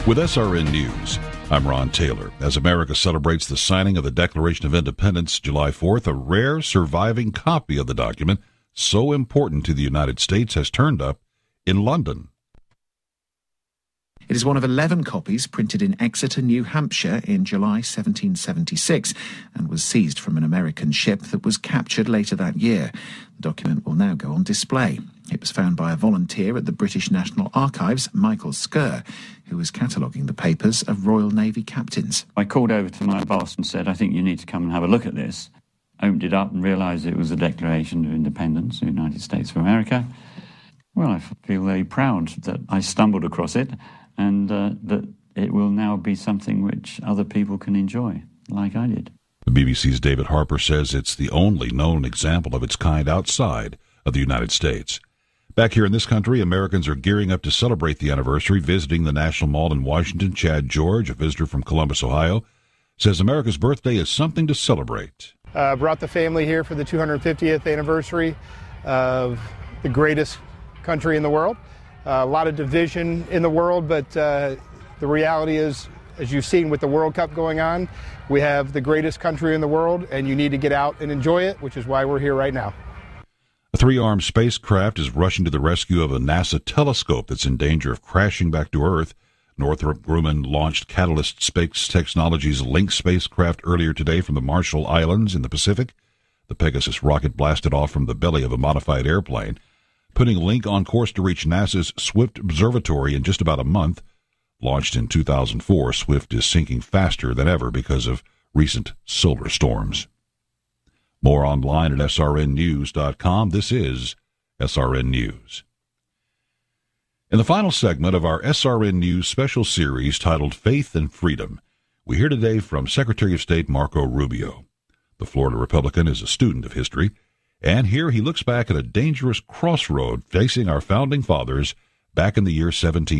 With SRN News, I'm Ron Taylor. As America celebrates the signing of the Declaration of Independence July 4th, a rare surviving copy of the document so important to the United States has turned up in London. It is one of 11 copies printed in Exeter, New Hampshire in July 1776 and was seized from an American ship that was captured later that year. The document will now go on display. It was found by a volunteer at the British National Archives, Michael Skerr, who was cataloguing the papers of Royal Navy captains. I called over to my boss and said, I think you need to come and have a look at this. Opened it up and realised it was a Declaration of Independence of the United States of America. Well, I feel very proud that I stumbled across it and that it will now be something which other people can enjoy, like I did. The BBC's David Harper says it's the only known example of its kind outside of the United States. Back here in this country, Americans are gearing up to celebrate the anniversary, visiting the National Mall in Washington. Chad George, a visitor from Columbus, Ohio, says America's birthday is something to celebrate. Brought the family here for the 250th anniversary of the greatest country in the world. A lot of division in the world, but the reality is, as you've seen with the World Cup going on, we have the greatest country in the world, and you need to get out and enjoy it, which is why we're here right now. A three-armed spacecraft is rushing to the rescue of a NASA telescope that's in danger of crashing back to Earth. Northrop Grumman launched Catalyst Space Technologies' Link spacecraft earlier today from the Marshall Islands in the Pacific. The Pegasus rocket blasted off from the belly of a modified airplane, putting Link on course to reach NASA's Swift Observatory in just about a month. Launched in 2004, Swift is sinking faster than ever because of recent solar storms. More online at srnnews.com. This is SRN News. In the final segment of our SRN News special series titled Faith and Freedom, we hear today from Secretary of State Marco Rubio. The Florida Republican is a student of history, and here he looks back at a dangerous crossroad facing our founding fathers back in the year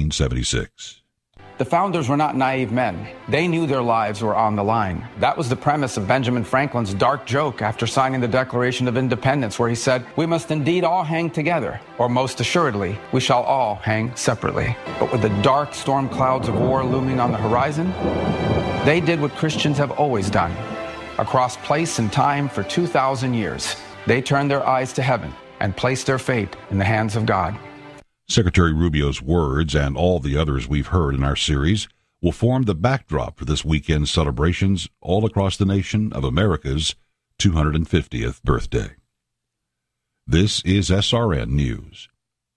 1776. The founders were not naive men. They knew their lives were on the line. That was the premise of Benjamin Franklin's dark joke after signing the Declaration of Independence, where he said, "We must indeed all hang together, or most assuredly, we shall all hang separately." But with the dark storm clouds of war looming on the horizon, they did what Christians have always done. Across place and time for 2,000 years, they turned their eyes to heaven and placed their fate in the hands of God. Secretary Rubio's words and all the others we've heard in our series will form the backdrop for this weekend's celebrations all across the nation of America's 250th birthday. This is SRN News.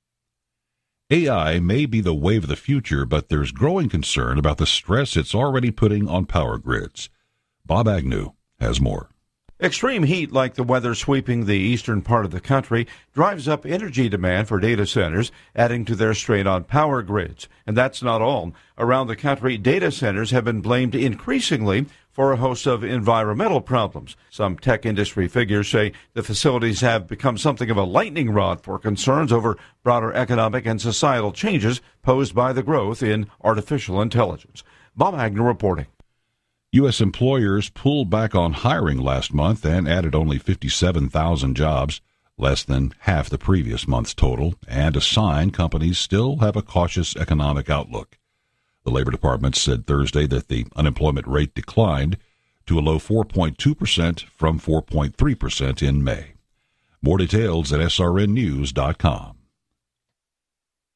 AI may be the wave of the future, but there's growing concern about the stress it's already putting on power grids. Bob Agnew has more. Extreme heat, like the weather sweeping the eastern part of the country, drives up energy demand for data centers, adding to their strain on power grids. And that's not all. Around the country, data centers have been blamed increasingly for a host of environmental problems. Some tech industry figures say the facilities have become something of a lightning rod for concerns over broader economic and societal changes posed by the growth in artificial intelligence. Bob Agnew reporting. U.S. employers pulled back on hiring last month and added only 57,000 jobs, less than half the previous month's total, and a sign companies still have a cautious economic outlook. The Labor Department said Thursday that the unemployment rate declined to a low 4.2% from 4.3% in May. More details at srnnews.com.